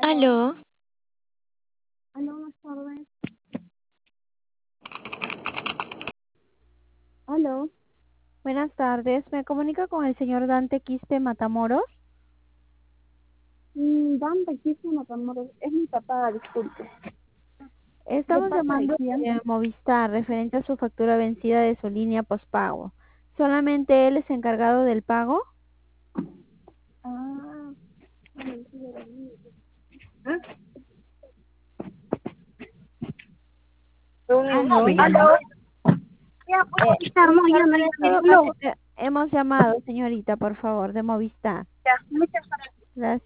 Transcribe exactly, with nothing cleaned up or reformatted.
Aló, Aló, buenas tardes. Aló. Buenas tardes, me comunico con el señor Dante Quiste Matamoros. Mm, Dante, quise Matamoros. Es mi papá, disculpe. ¿De Estamos parte de llamando quién? de Movistar referente a su factura vencida de su línea postpago. ¿Solamente él es encargado del pago? Ah, bueno, sí, de la niña. ¿Ah? Aló. Aló. Ya, Eh, pues, se armó, ya no hay en todo Aló. caso, eh, hemos llamado, señorita, por favor, de Movistar. Ya, muchas gracias. Gracias.